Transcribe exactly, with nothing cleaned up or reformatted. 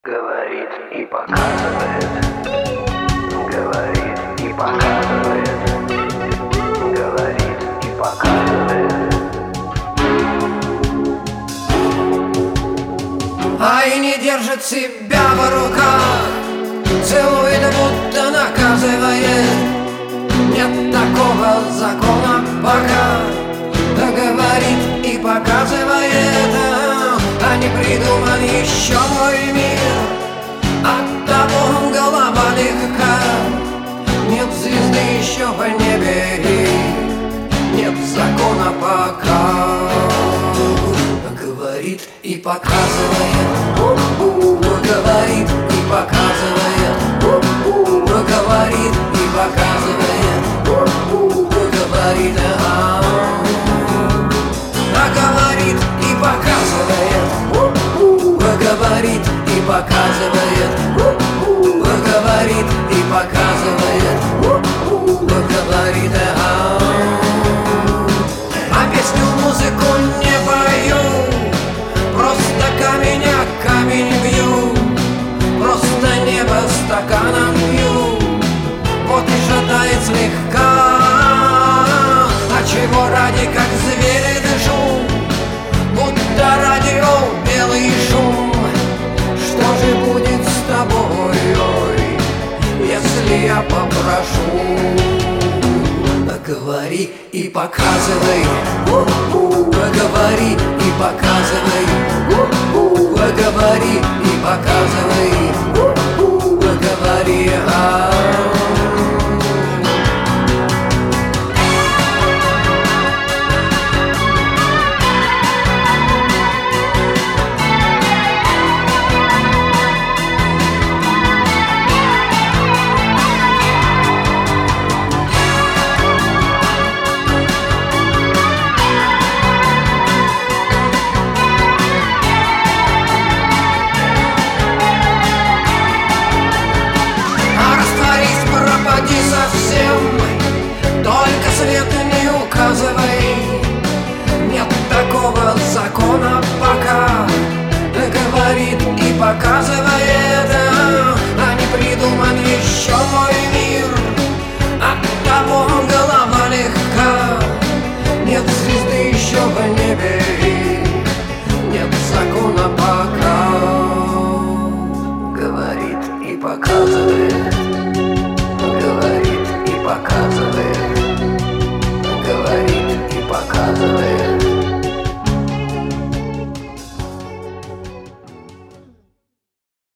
Говорит и показывает, говорит и показывает, говорит и показывает. А и не держит себя в руках, целует, будто наказывает. Нет такого закона пока, да говорит и показывает. А не придуман еще мой мир, оттого голова легка. Нет звезды еще в небе и нет закона пока. Говорит и показывает, говорит и показывает, говорит и показывает, говорит, а, а говорит и показывает, говорит и показывает, говорит и показывает, говорит, а, а песню, музыку не пою, просто камень о камень бью, просто небо стаканом пью, вот и шатает слегка. А чего ради, как звери дышу, будто радио белый шум. Что же будет с тобой, ой, если я попрошу? Говори и показывай, говори и показывай, говори и показывай, говори, а. Только свет не указывай, нет такого закона пока. Говорит и показывает, а не придуман еще мой мир, оттого голова легка. Нет звезды еще в небе, нет закона пока. Говорит и показывает.